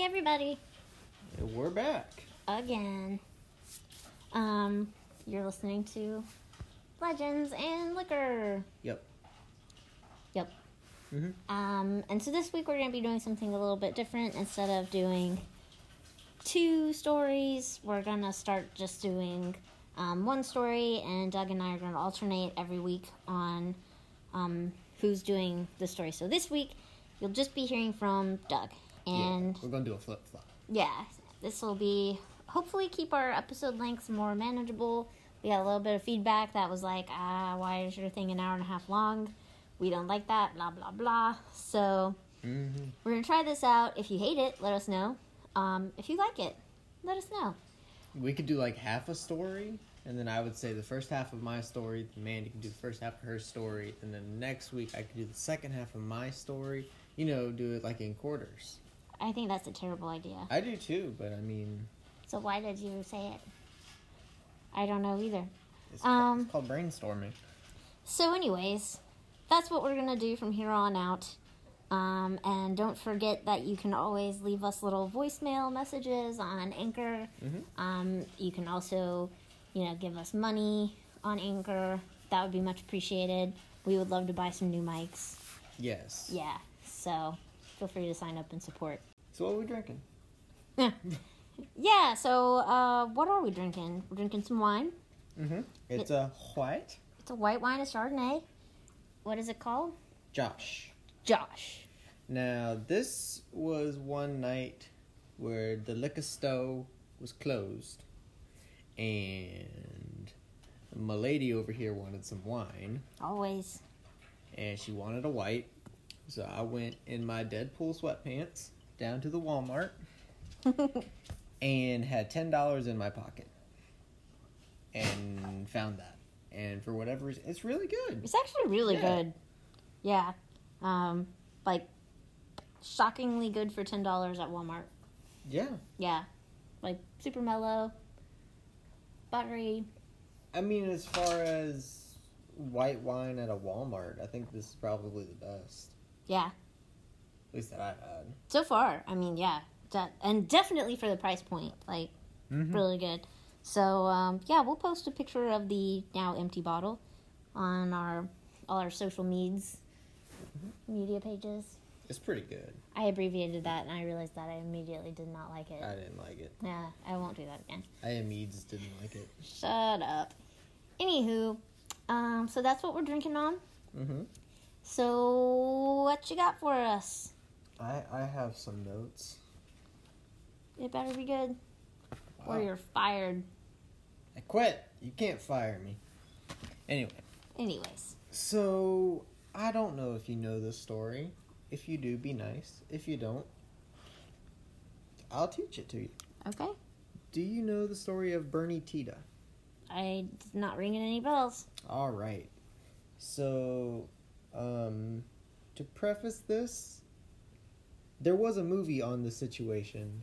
everybody. We're back. Again. You're listening to Legends and Liquor. Yep. And so this week we're going to be doing something a little bit different. Instead of doing 2 stories, we're going to start just doing one story, and Doug and I are going to alternate every week on who's doing the story. So this week, you'll just be hearing from Doug. And we're going to do a flip-flop. Yeah, this will be, hopefully keep our episode lengths more manageable. We got a little bit of feedback that was like, why is your thing an hour and a half long? We don't like that, blah, blah, blah. So, we're going to try this out. If you hate it, let us know. If you like it, let us know. We could do like half a story, and then I would say the first half of my story, Mandy can do the first half of her story, and then next week I could do the second half of my story. You know, do it like in quarters. I think that's a terrible idea. I do too, but I mean... So why did you say it? I don't know either. It's called brainstorming. So anyways, that's what we're going to do from here on out. And don't forget that you can always leave us little voicemail messages on Anchor. You can also, give us money on Anchor. That would be much appreciated. We would love to buy some new mics. Yes. Yeah, so feel free to sign up and support. So what are we drinking? Yeah, so what are we drinking? We're drinking some wine. It's a white. It's a white wine, a Chardonnay. What is it called? Josh. Now, this was one night where the liquor store was closed, and my lady over here wanted some wine. Always. And she wanted a white, so I went in my Deadpool sweatpants down to the Walmart and had $10 in my pocket and found that. And for whatever reason, it's really good. It's actually really good. Yeah. Shockingly good for $10 at Walmart. Yeah. Yeah. Super mellow, buttery. I mean, as far as white wine at a Walmart, I think this is probably the best. Yeah. At least that I've had. So far, I mean, yeah. And definitely for the price point. Really good. So, we'll post a picture of the now empty bottle on all our social media pages. It's pretty good. I abbreviated that, and I realized that I immediately did not like it. I didn't like it. Yeah, I won't do that again. I immediately didn't like it. Shut up. Anywho, so that's what we're drinking on. So, what you got for us? I have some notes. It better be good. Wow. Or you're fired. I quit. You can't fire me. Anyways. So, I don't know if you know this story. If you do, be nice. If you don't, I'll teach it to you. Okay. Do you know the story of Bernie Tita? It's not ringing any bells. All right. So, to preface this, there was a movie on the situation.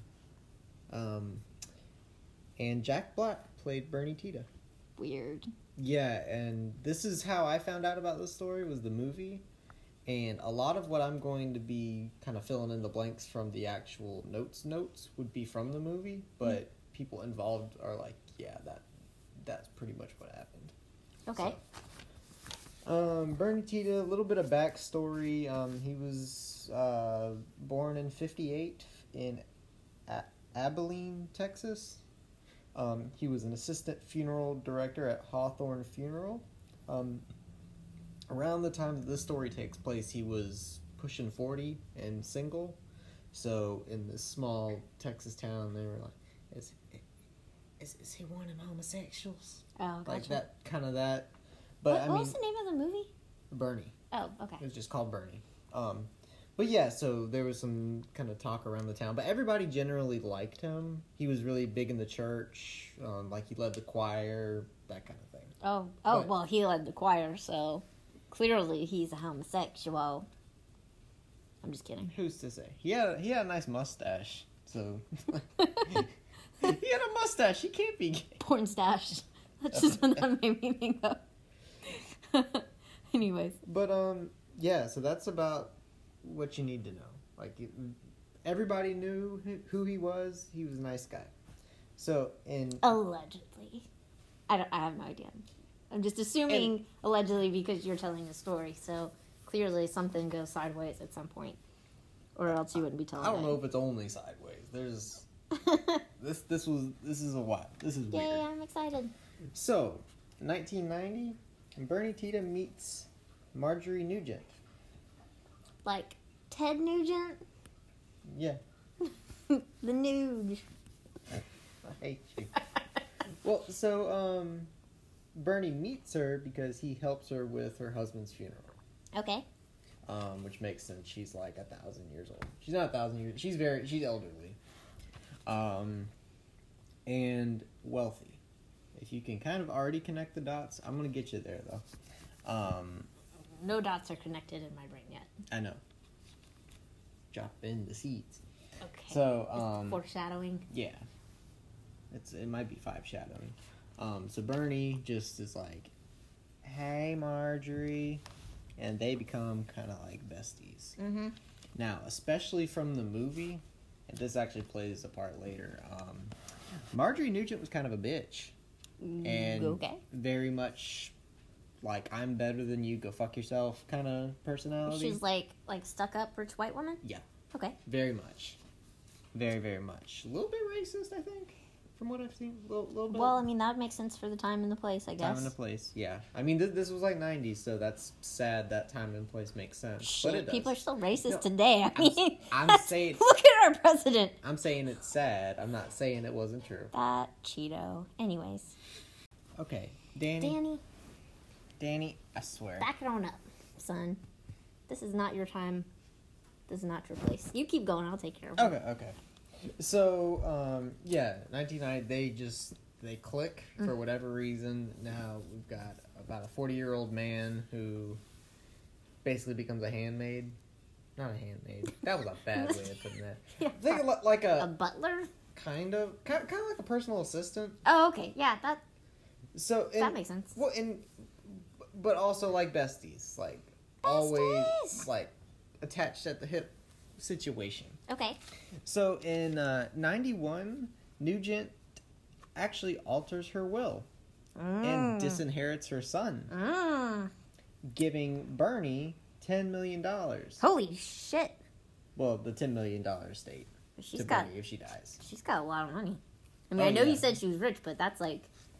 And Jack Black played Bernie Tita. Weird. Yeah, and this is how I found out about this story, was the movie. And a lot of what I'm going to be kind of filling in the blanks from the actual notes would be from the movie, but people involved are like, yeah, that's pretty much what happened. Okay. So, Bernie Tita, a little bit of backstory. He was born in 1958 in Abilene, Texas. He was an assistant funeral director at Hawthorne Funeral. Around the time that this story takes place, he was pushing 40 and single. So in this small Texas town, they were like, is he one of them homosexuals? Oh, gotcha. Like that, kind of that. But what was the name of the movie? Bernie. Oh, okay. It was just called Bernie. But yeah, so there was some kind of talk around the town. But everybody generally liked him. He was really big in the church. He led the choir, that kind of thing. Well, he led the choir, so clearly he's a homosexual. I'm just kidding. Who's to say? He had a nice mustache, so... He had a mustache. He can't be gay. Porn stash. That's just what that made me think of. Anyways. But, yeah, so that's about what you need to know. everybody knew who he was. He was a nice guy. So Allegedly. I have no idea. I'm just assuming allegedly because you're telling a story, so clearly something goes sideways at some point. Or else you wouldn't be telling I don't it. know if it's only sideways. There's this is a what? This is weird. Yay, I'm excited. So, 1990, Bernie Tita meets Marjorie Nugent. Like Ted Nugent? Yeah. The Nuge. I hate you. Well, so Bernie meets her because he helps her with her husband's funeral. Okay. Which makes sense. She's like 1,000 years old. She's not 1,000 years. She's elderly. And wealthy. If you can kind of already connect the dots, I'm gonna get you there though. No dots are connected in my brain yet. I know. Drop in the seeds. Okay. So foreshadowing. yeah, it might be 5 shadowing. So Bernie just is like, hey Marjorie, and they become kind of like besties. Mm-hmm. Now, especially from the movie, and this actually plays a part later. Marjorie Nugent was kind of a bitch, and okay. very much like I'm better than you, go fuck yourself kind of personality. She's like stuck up rich white woman? Yeah. Okay. Very much. Very, very much. A little bit racist, I think, from what I've seen. A little bit. Well, I mean, that would make sense for the time and the place, I guess. Time and the place, yeah. I mean, this was like 90s, so that's sad that time and place makes sense. Shit, but it does. people are still racist today. I mean, I'm saying... Look at our president. I'm saying it's sad. I'm not saying it wasn't true. That Cheeto. Anyways. Okay, Danny, I swear. Back it on up, son. This is not your time. This is not your place. You keep going. I'll take care of it. Okay. So, yeah, 1990, they click for whatever reason. Now we've got about a 40-year-old man who basically becomes a handmaid. Not a handmaid. That was a bad way of putting that. Yeah. Think of like A butler? kind of like a personal assistant. Oh, okay. Yeah, that makes sense. Well, but also like besties, like always Besties! like attached at the hip situation. Okay. So in 91, Nugent actually alters her will and disinherits her son, giving Bernie $10 million. Holy shit. Well, the $10 million estate to Bernie if she dies. She's got a lot of money. I mean, Oh, I know yeah. you said she was rich, but that's like,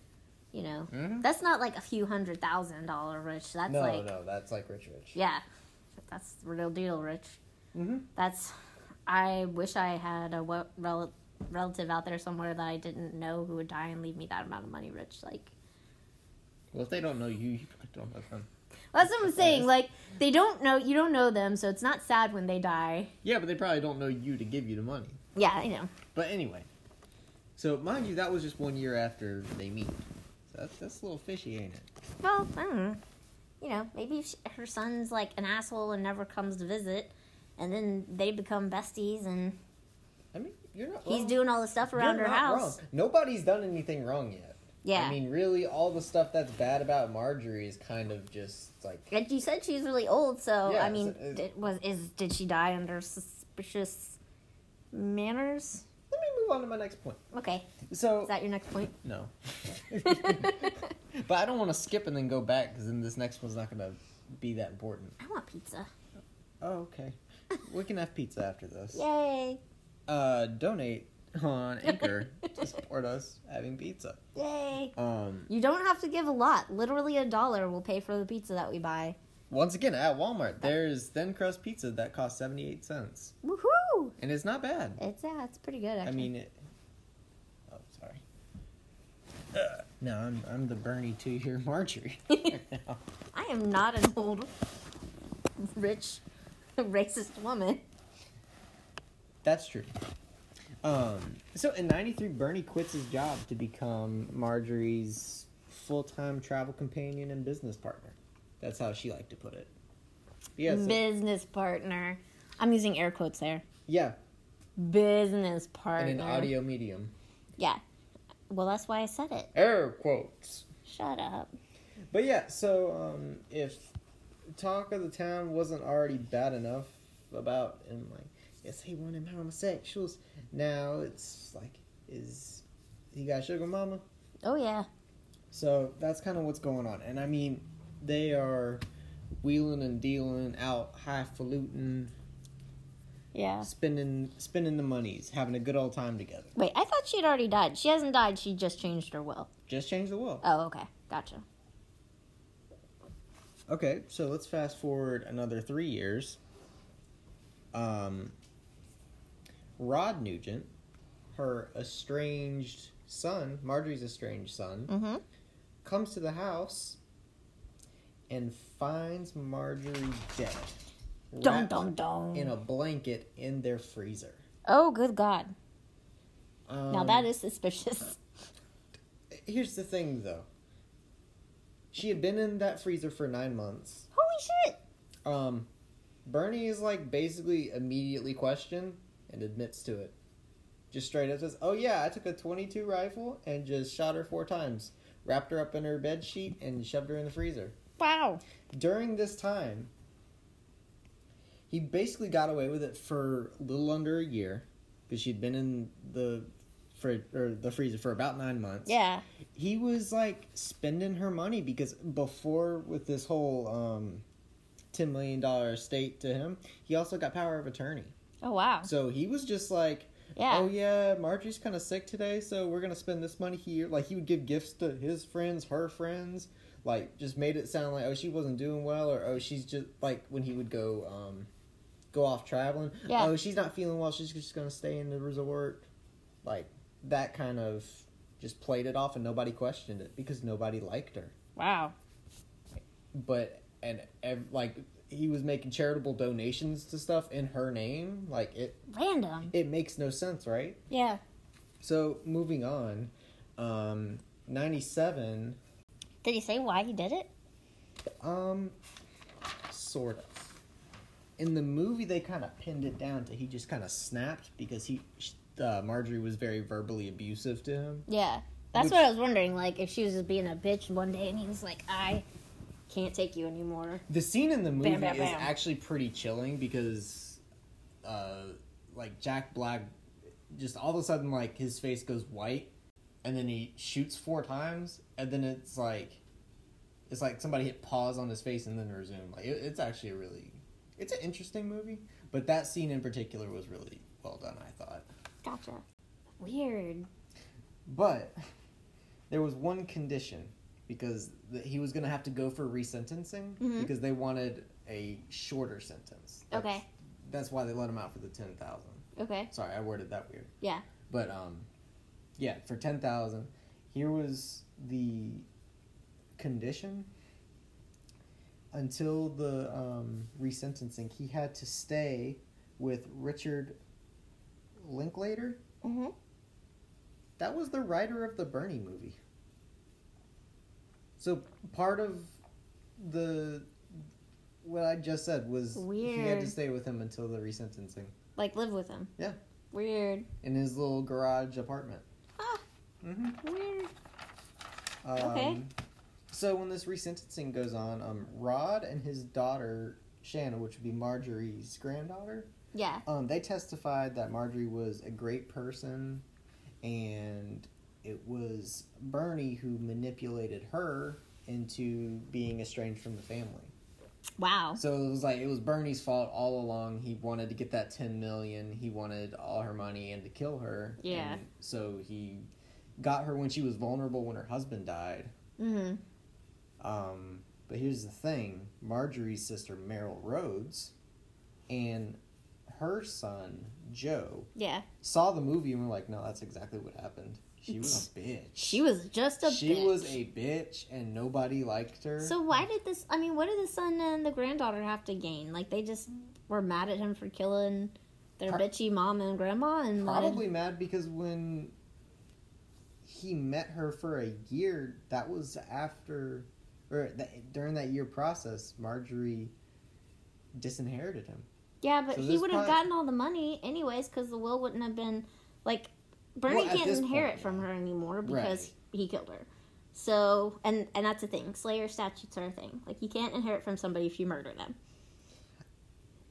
that's not like a few $100,000 rich. That's No, that's like rich. Yeah, that's real deal rich. Mm-hmm. I wish I had a relative out there somewhere that I didn't know who would die and leave me that amount of money rich. Like, Well, if they don't know you probably don't know them. that's what I'm saying. Like, they don't know, you don't know them, so it's not sad when they die. Yeah, but they probably don't know you to give you the money. Yeah, I know. But anyway, so mind you, that was just 1 year after they meet. So that's a little fishy, ain't it? Well, I don't know. Maybe if her son's like an asshole and never comes to visit, and then they become besties, and I mean, you're not wrong. he's doing all the stuff around You're her not house. wrong. Nobody's done anything wrong yet. Yeah. I mean, really, all the stuff that's bad about Marjorie is kind of just like... And you said she's really old, so Yeah, I mean, so did she die under suspicious manners? Let me move on to my next point. Okay, So... is that your next point? No. But I don't want to skip and then go back, because then this next one's not going to be that important. I want pizza. Oh, okay. We can have pizza after this. Yay! Donate on Anchor to support us having pizza. Yay! Um, You don't have to give a lot. Literally $1 will pay for the pizza that we buy. Once again, at Walmart, there's thin crust pizza that costs 78 cents. Woohoo! And it's not bad. It's pretty good, actually. I mean, oh, sorry. No, I'm the Bernie 2-year Marjorie. now. I am not an old, rich, racist woman. That's true. So in 93, Bernie quits his job to become Marjorie's full-time travel companion and business partner. That's how she liked to put it. Yeah, so, Business partner. I'm using air quotes there. yeah, Business partner. in an audio medium. Yeah. Well, that's why I said it. Air quotes. Shut up. But yeah, so if talk of the town wasn't already bad enough about in like yes, he wanted homosexuals. Now it's like, is he got sugar mama? Oh, yeah. So that's kind of what's going on. And I mean, they are wheeling and dealing out, highfalutin, Yeah. spending the monies, having a good old time together. Wait, I thought she'd already died. She hasn't died. She just changed her will. Just change the will. Oh, okay. Gotcha. Okay, so let's fast forward another 3 years. Rod Nugent, her estranged son, Marjorie's estranged son, Mm-hmm. comes to the house and finds Marjorie dead. Dum, wrapped dum, dum. in a blanket in their freezer. Oh, good God. Now that is suspicious. Here's the thing, though. She had been in that freezer for 9 months. Holy shit. Bernie is like basically immediately questioned and admits to it. Just straight up says, "Oh yeah, I took a .22 rifle and just shot her 4 times. Wrapped her up in her bed sheet and shoved her in the freezer." Wow. During this time, he basically got away with it for a little under a year because she'd been in the freezer for about 9 months. Yeah. He was like spending her money because before, with this whole $10 million estate to him, he also got power of attorney. Oh, wow. So he was just like, Yeah. "Oh yeah, Marjorie's kind of sick today, so we're gonna spend this money here." Like, he would give gifts to his friends, her friends. Like, just made it sound like, oh, she wasn't doing well, or oh, she's just like when he would go off traveling. Yeah. Oh, she's not feeling well. She's just gonna stay in the resort. Like, that kind of just played it off, and nobody questioned it because nobody liked her. Wow. But like, he was making charitable donations to stuff in her name. Like, Random. it makes no sense, right? Yeah. So moving on, 97. Did he say why he did it? Sort of. In the movie, they kind of pinned it down to he just kind of snapped because Marjorie was very verbally abusive to him. Yeah. That's what I was wondering. Like, if she was just being a bitch one day and he was like, I can't take you anymore. The scene in the movie Bam, bam, is bam. actually pretty chilling because, like, Jack Black, just all of a sudden, like, his face goes white, and then he shoots 4 times, and then it's like somebody hit pause on his face and then resume. Like, it's actually it's an interesting movie, but that scene in particular was really well done, I thought. Gotcha. Weird. But there was one condition, because he was going to have to go for resentencing, because they wanted a shorter sentence. Okay. That's why they let him out for the 10,000. Okay. Sorry, I worded that weird. Yeah. But, yeah, for 10,000, here was the condition. Until the resentencing, he had to stay with Richard Linklater. Mm-hmm. That was the writer of the Bernie movie. So part of what I just said was he had to Weird. stay with him until the resentencing. Like, live with him. Yeah. Weird. In his little garage apartment. Ah, Mm-hmm. weird. Okay. So when this resentencing goes on, Rod and his daughter, Shanna, which would be Marjorie's granddaughter, Yeah. they testified that Marjorie was a great person, and it was Bernie who manipulated her into being estranged from the family. Wow. So it was Bernie's fault all along. He wanted to get that $10 million. He wanted all her money and to kill her. Yeah. And so he got her when she was vulnerable when her husband died. Mm-hmm. But here's the thing. Marjorie's sister, Meryl Rhodes, and her son, Joe, Yeah. saw the movie and were like, no, that's exactly what happened. She was a bitch. She was just a bitch. She was a bitch, and nobody liked her. So why did this... I mean, what did the son and the granddaughter have to gain? Like, they just were mad at him for killing their bitchy mom and grandma? And Probably mad because when he met her for a year, that was after... during that year process, Marjorie disinherited him. Yeah, but So he this would have probably- gotten all the money anyways because the will wouldn't have been... Like, Bernie Well, at can't this inherit point, from yeah. her anymore because Right. he killed her. So, and that's the thing. Slayer statutes are a thing. Like, you can't inherit from somebody if you murder them.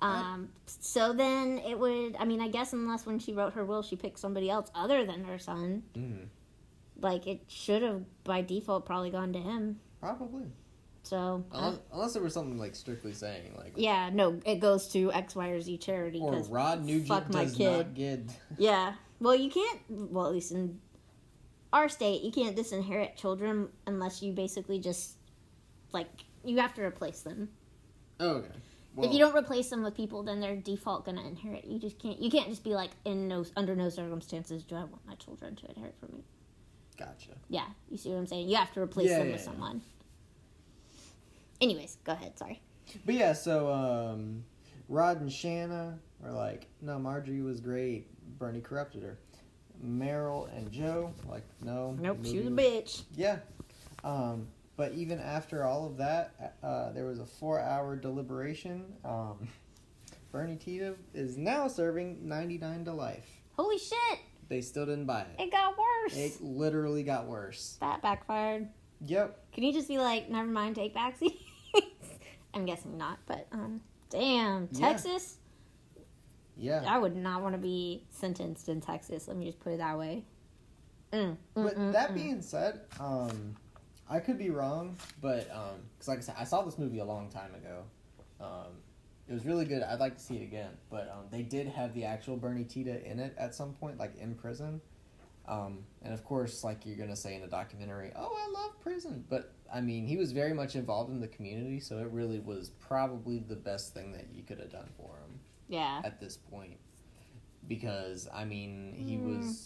So then it would, I mean, I guess unless when she wrote her will, she picked somebody else other than her son. Mm-hmm. Like, it should have, by default, probably gone to him. Probably. So. Unless there was something, like, strictly saying, like. Yeah, no, it goes to X, Y, or Z charity. Or Rod Nugent does not get. Yeah. Well, you can't, well, at least in our state, you can't disinherit children unless you basically just, like, you have to replace them. Oh, okay. Well, if you don't replace them with people, then they're default gonna inherit. You can't just be like, under no circumstances do I want my children to inherit from me. Gotcha. Yeah, you see what I'm saying? You have to replace them with someone. Anyways, go ahead, sorry. But yeah, so, Rod and Shanna are like, no, Marjorie was great. Bernie corrupted her. Meryl and Joe, like, no. Nope, she was a bitch. Yeah. But even after all of that, there was a 4-hour deliberation. Bernie Tita is now serving 99 to life. Holy shit! They still didn't buy it. It got worse. It literally got worse. That backfired. Yep. Can you just be like, never mind, take backseat? I'm guessing not, but damn, Texas. Yeah. I would not want to be sentenced in Texas. Let me just put it that way. But that being said, I could be wrong, but because like I said, I saw this movie a long time ago. It was really good. I'd like to see it again, but they did have the actual Bernie Tita in it at some point, like in prison. And of course, like you're gonna say in the documentary, oh, I love prison, but I mean, he was very much involved in the community, so it really was probably the best thing that you could have done for him. Yeah. At this point, because I mean, he was.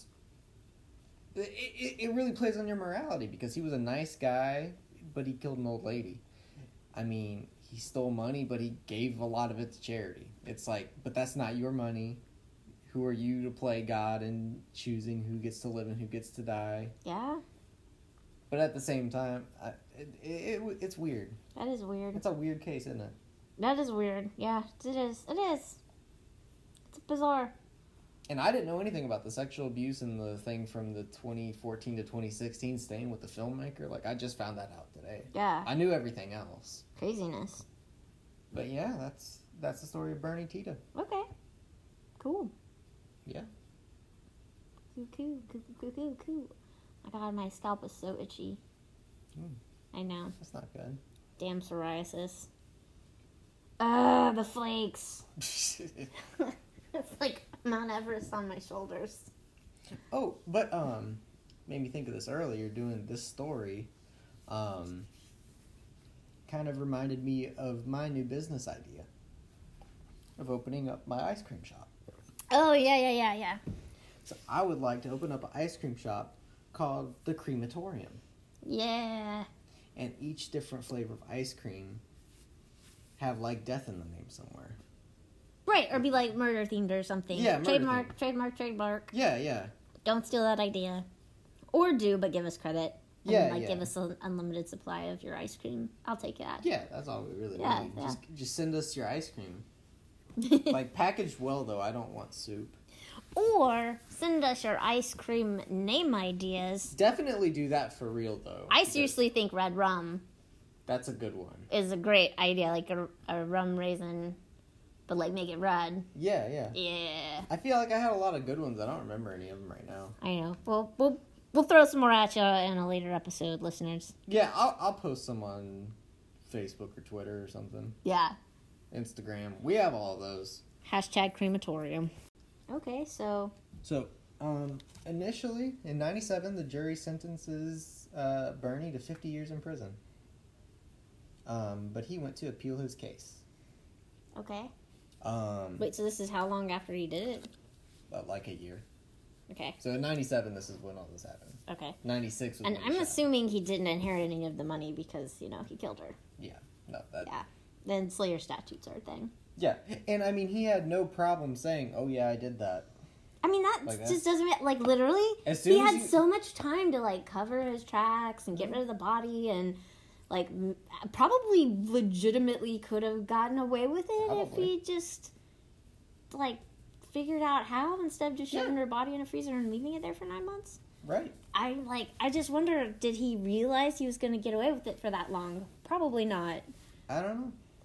It really plays on your morality because he was a nice guy, but he killed an old lady. I mean, he stole money, but he gave a lot of it to charity. It's like, but that's not your money. Who are you to play God and choosing who gets to live and who gets to die? Yeah. But at the same time, it's weird. That is weird. It's a weird case, isn't it? That is weird. Yeah, it is. It is. It's bizarre. And I didn't know anything about the sexual abuse and the thing from the 2014 to 2016 staying with the filmmaker. Like, I just found that out today. Yeah. I knew everything else. Craziness. But yeah, that's the story of Bernie Tita. Okay. Cool. Yeah. Cool. My God, my scalp is so itchy. I know. That's not good. Damn psoriasis. The flakes. It's like Mount Everest on my shoulders. Oh, but made me think of this earlier. Doing this story, kind of reminded me of my new business idea of opening up my ice cream shop. Oh yeah. So I would like to open up an ice cream shop called the Crematorium. Yeah. And each different flavor of ice cream have like death in the name somewhere. Right, or be like murder themed or something. Yeah, Trademark. Yeah. Don't steal that idea. Or do, but give us credit. And give us an unlimited supply of your ice cream. I'll take that. Yeah, that's all we really need. Yeah. Just send us your ice cream. Like, packaged well, though. I don't want soup. Or send us your ice cream name ideas. Definitely do that for real, though. I seriously think red rum. That's a good one. Is a great idea, like a rum raisin, but like make it red. Yeah. Yeah. I feel like I had a lot of good ones. I don't remember any of them right now. I know. Well, we'll throw some more at you in a later episode, listeners. Yeah, I'll post some on Facebook or Twitter or something. Yeah. Instagram. We have all of those. #crematorium. Okay, so... So, initially, in 97, the jury sentences Bernie to 50 years in prison. But he went to appeal his case. Okay. Wait, so this is how long after he did it? About like a year. Okay. So in 97, this is when all this happened. Okay. 96 was and when he I'm shot. assuming he didn't inherit any of the money because, he killed her. Yeah. No, that... Yeah. Then Slayer statutes are a thing. Yeah. And, I mean, he had no problem saying, oh, yeah, I did that. I mean, that like just doesn't... Like, literally, he had so much time to, like, cover his tracks and get rid of the body and... Like, probably legitimately could have gotten away with it if he just, like, figured out how instead of just shoving her body in a freezer and leaving it there for 9 months. Right. I just wonder, did he realize he was going to get away with it for that long? Probably not. I don't know.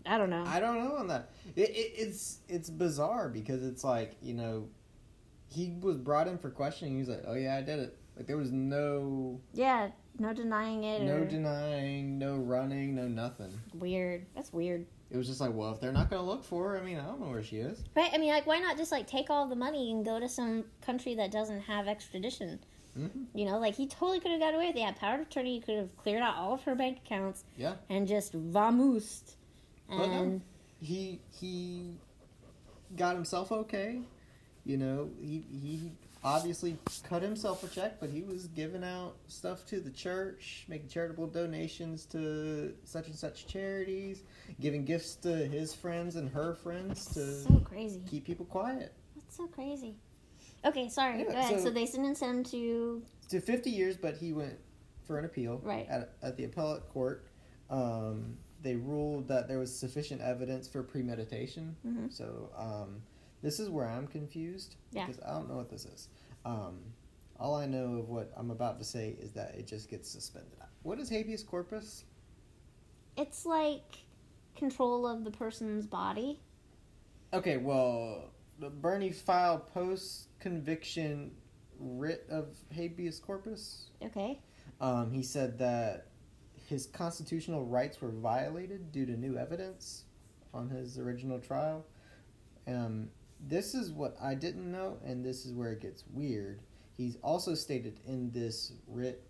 I don't know. I don't know on that. It's bizarre because it's like, you know, he was brought in for questioning. He was like, "Oh yeah, I did it." Like there was no no denying it. no denying, no running, no nothing. Weird. That's weird. It was just like, well, if they're not going to look for her, I mean, I don't know where she is. Right? I mean, like, why not just, like, take all the money and go to some country that doesn't have extradition? Mm-hmm. You know, like, he totally could have got away with it. He had power of attorney. He could have cleared out all of her bank accounts. Yeah. And just vamoosed. But no, he got himself okay. You know, he obviously cut himself a check, but he was giving out stuff to the church, making charitable donations to such and such charities, giving gifts to his friends and her friends to so crazy. Keep people quiet. That's so crazy. Okay, sorry. Yeah, go ahead. So they sentenced him to 50 years, but he went for an appeal. Right. At the appellate court. They ruled that there was sufficient evidence for premeditation. Mm-hmm. So this is where I'm confused. Yeah. Because I don't know what this is. All I know of what I'm about to say is that it just gets suspended. What is habeas corpus? It's like control of the person's body. Okay, well, Bernie filed post-conviction writ of habeas corpus. Okay. He said that his constitutional rights were violated due to new evidence on his original trial. This is what I didn't know, and this is where it gets weird. He's also stated in this writ.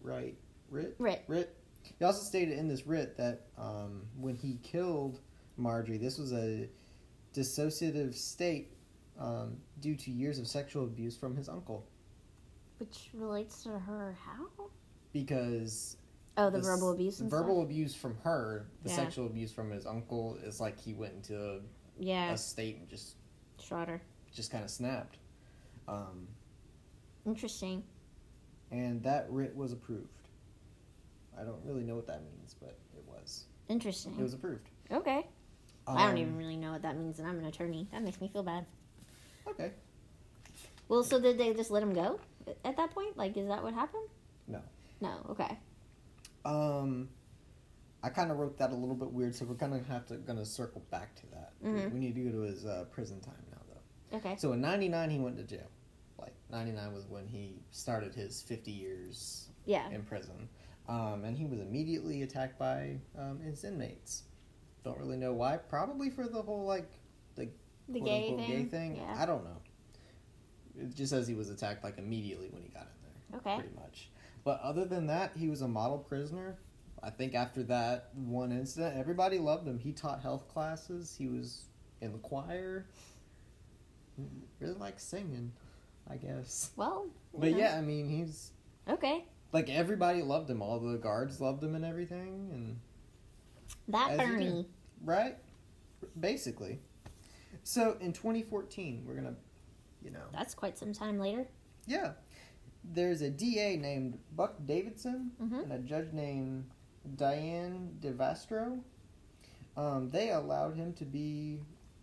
He also stated in this writ that when he killed Marjorie, this was a dissociative state due to years of sexual abuse from his uncle. Which relates to her how? Because... the verbal abuse and verbal stuff? abuse from her, the sexual abuse from his uncle is like he went into a state and just... Shot her. Just kind of snapped. Interesting. And that writ was approved. I don't really know what that means, but it was. Interesting. It was approved. Okay. I don't even really know what that means, and I'm an attorney. That makes me feel bad. Okay. Well, so did they just let him go at that point? Like, is that what happened? No. No, okay. I kind of wrote that a little bit weird, so we're kind of gonna circle back to that. Mm-hmm. We need to go to his prison time now, though. Okay. So in 99, he went to jail. Like, 99 was when he started his 50 years in prison. And he was immediately attacked by his inmates. Don't really know why. Probably for the whole, like, the gay thing. Yeah. I don't know. It just says he was attacked, like, immediately when he got in there. Okay. Pretty much. But other than that, he was a model prisoner. I think after that one incident, everybody loved him. He taught health classes. He was in the choir. He really liked singing, I guess. Well, but yeah, I mean, he's... Okay. Like, everybody loved him. All the guards loved him and everything. And that Bernie. Right? Basically. So, in 2014, we're going to, That's quite some time later. Yeah. There's a DA named Buck Davidson Mm-hmm. and a judge named Diane DeVastro. They allowed him to be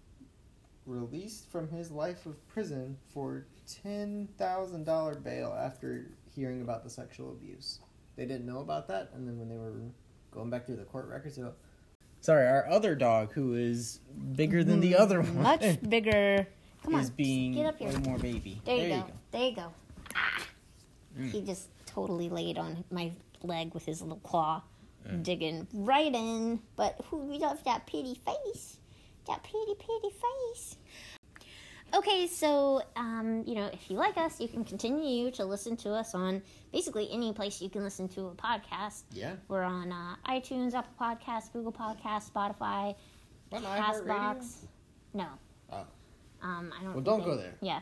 released from his life of prison for $10,000 bail after hearing about the sexual abuse. They didn't know about that, and then when they were going back through the court records, they were... Sorry, our other dog, who is bigger than the other one. Much bigger. Come on, is being get up here. way more baby. There you go. There you go. Ah. He just totally laid on my leg with his little claw, digging right in. But who loves that pretty face? That pretty face. Okay, so, if you like us, you can continue to listen to us on basically any place you can listen to a podcast. Yeah. We're on iTunes, Apple Podcasts, Google Podcasts, Spotify, CastBox. No. Oh. I don't. Well, don't go there. Yeah.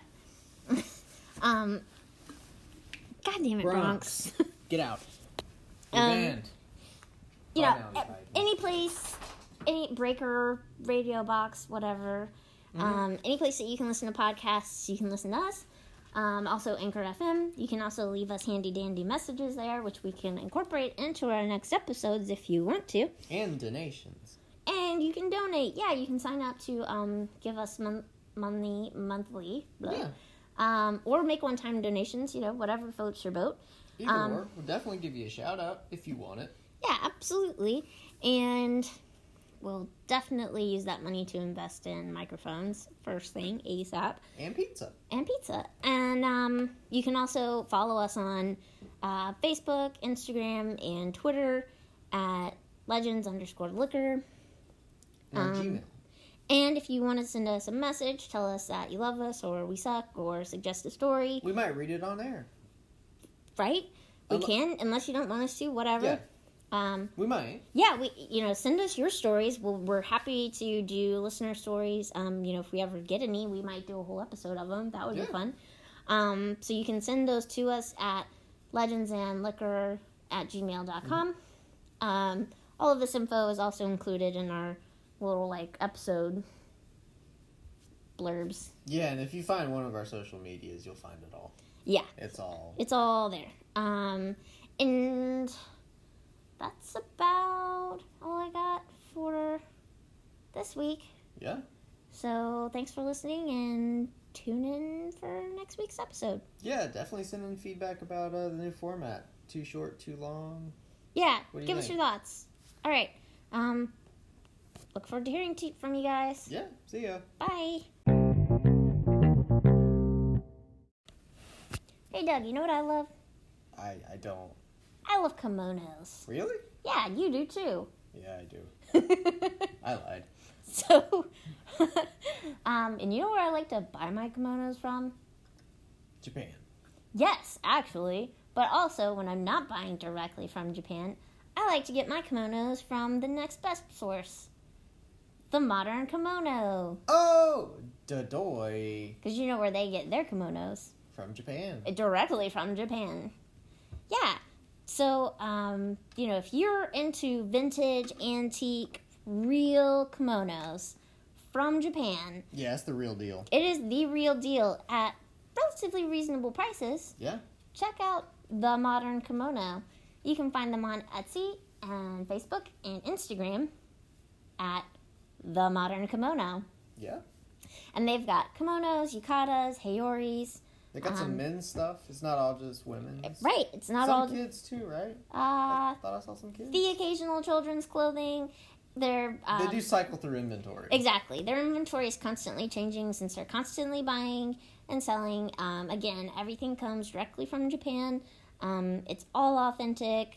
God damn it, Bronx. Get out. You're banned. Any place, any Breaker, Radio Box, whatever. Any place that you can listen to podcasts, you can listen to us. Also, Anchor FM. You can also leave us handy-dandy messages there, which we can incorporate into our next episodes if you want to. And donations. And you can donate. Yeah, you can sign up to give us monthly. Blah. Yeah. Or make one-time donations, whatever floats your boat. Either or. We'll definitely give you a shout-out if you want it. Yeah, absolutely. And we'll definitely use that money to invest in microphones, first thing, ASAP. And pizza. And you can also follow us on Facebook, Instagram, and Twitter at legends_liquor. And Gmail. And if you want to send us a message, tell us that you love us or we suck or suggest a story. We might read it on air. Right? We can, unless you don't want us to, whatever. Yeah. We might. Yeah, send us your stories. We're happy to do listener stories. If we ever get any, we might do a whole episode of them. That would be fun. So you can send those to us at legendsandliquor@gmail.com. All of this info is also included in our little, episode blurbs. Yeah, and if you find one of our social medias, you'll find it all. Yeah. It's all there. And that's about all I got for this week. Yeah. So thanks for listening and tune in for next week's episode. Yeah, definitely send in feedback about the new format. Too short, too long? Yeah, give us your thoughts. All right. Look forward to hearing from you guys. Yeah, see ya. Bye. Hey, Doug, you know what I love? I don't. I love kimonos. Really? Yeah, you do too. Yeah, I do. I lied. So, and you know where I like to buy my kimonos from? Japan. Yes, actually. But also, when I'm not buying directly from Japan, I like to get my kimonos from the next best source. The Modern Kimono. Oh, Dodoi. Because you know where they get their kimonos. From Japan. Directly from Japan. Yeah. So, if you're into vintage, antique, real kimonos from Japan. Yeah, it's the real deal. It is the real deal at relatively reasonable prices. Yeah. Check out The Modern Kimono. You can find them on Etsy and Facebook and Instagram at The Modern Kimono. Yeah. And they've got kimonos, yukatas, hayoris. They got some men's stuff. It's not all just women's. Right. It's not some all... Some kids too, right? I thought I saw some kids. The occasional children's clothing. They do cycle through inventory. Exactly. Their inventory is constantly changing since they're constantly buying and selling. Again, everything comes directly from Japan. It's all authentic.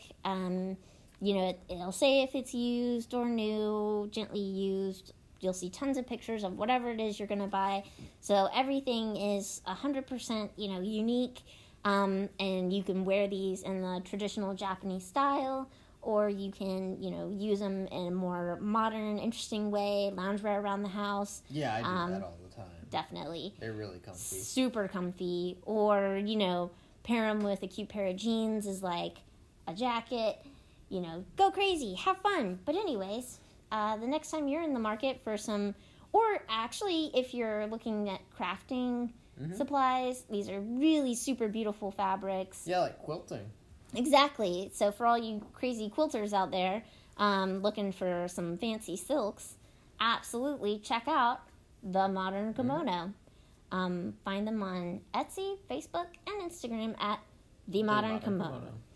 It'll say if it's used or new, gently used. You'll see tons of pictures of whatever it is you're going to buy. So everything is 100%, unique. And you can wear these in the traditional Japanese style, or you can, use them in a more modern, interesting way, loungewear around the house. Yeah, I do that all the time. Definitely. They're really comfy. Super comfy. Or, pair them with a cute pair of jeans as like a jacket. Go crazy, have fun. But anyways, the next time you're in the market for some, or actually if you're looking at crafting supplies, these are really super beautiful fabrics. Yeah, like quilting. Exactly. So for all you crazy quilters out there looking for some fancy silks, absolutely check out The Modern Kimono. Find them on Etsy, Facebook, and Instagram at The Modern Kimono.